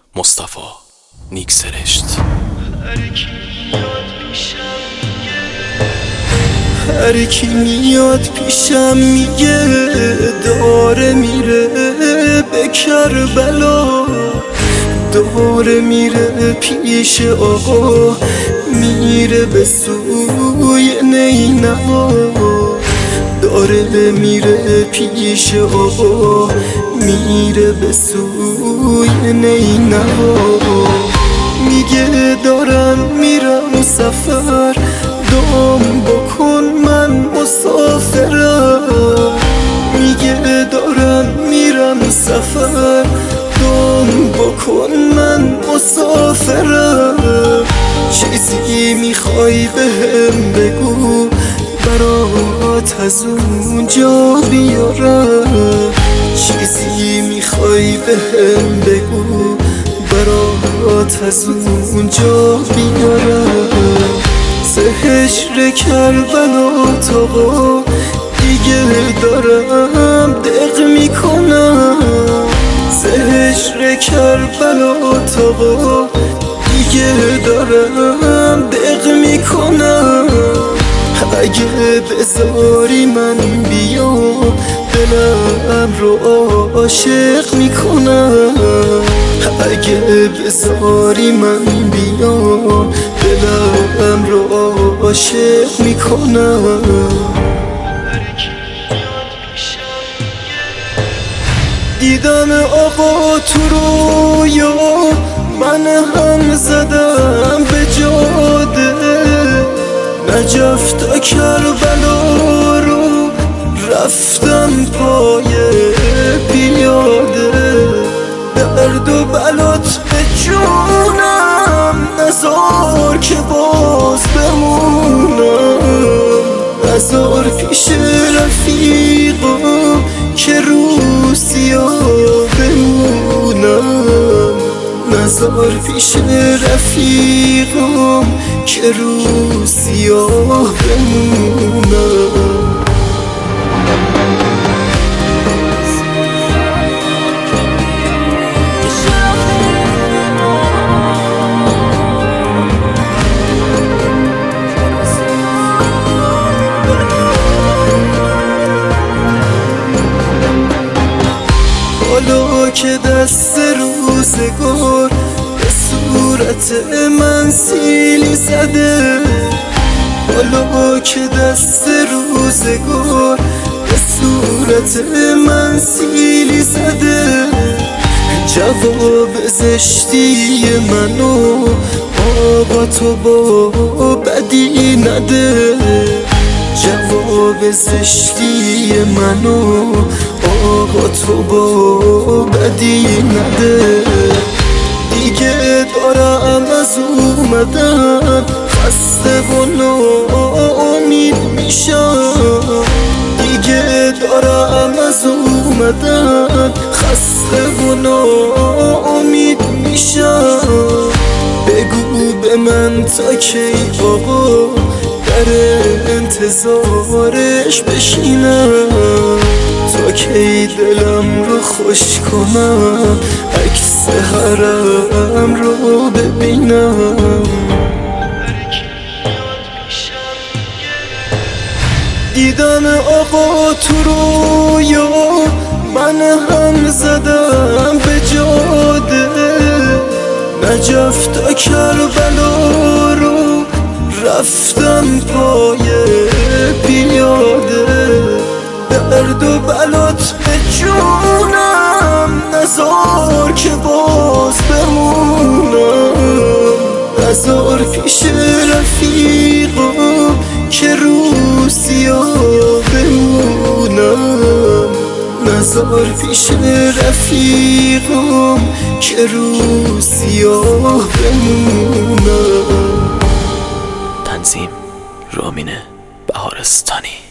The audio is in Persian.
مصطفی نیکسرشت. هر کی میاد پیشم میگه داره میره به کربلا، داره میره پیش آقا، میره به سوی نینوا، داره میره پیش آقا، میره به سوی نینوا. میگه دارم میرم سفر، دام بکن من مسافرم. میگه دارم میرم سفر، دام بکن من مسافرم. چیزی میخوای بهم بگو برات از اونجا بیارم، چیزی میخوای بهم بگو برات از اونجا بیارم. سحر کربلا تا دیگه دارم دق میکنم، سحر کربلا تا دیگه دارم دق میکنم. اگه بذاری من بیام دلم رو عاشق میکنم، اگه بذاری من بیام دلم رو عاشق میکنم. دیدم آقا تو رویا، من هم زدم به جاده، نجف تا کربلا رو رفتم پای پیاده. درد و بلات به جونم نزار که باز بمونم، نزار پیش رفیقم که روسیا بمونم، نزار پیش رفیقم که روسیا بمونم. حالا که دست روزگار به صورت من سیلی زده، حالا که دست روزگار به صورت من سیلی زده، جواب زشتی منو آقا تو با بدی نده، جواب زشتی منو آقا تو با بدی نده. دیگه دارم از اومدن خسته و ناامید میشم، دیگه دارم از اومدن خسته و ناامید میشم. بگو به من تا کی آقا در انتظارش بشینم، تا کی دلم رو خوش کنم عکس حرم رو ببینم. دیدم آقا تو رویا، من هم زدم به جاده، نجف تا کربلا رو رفتم پای پیاده. درد و بلات به جونم نزار که باز بمونم، نزار پیش رفیقم که روسیا بمونم، نزار پیش رفیقم که روسیا بمونم. تنظیم رامین بهارستانی.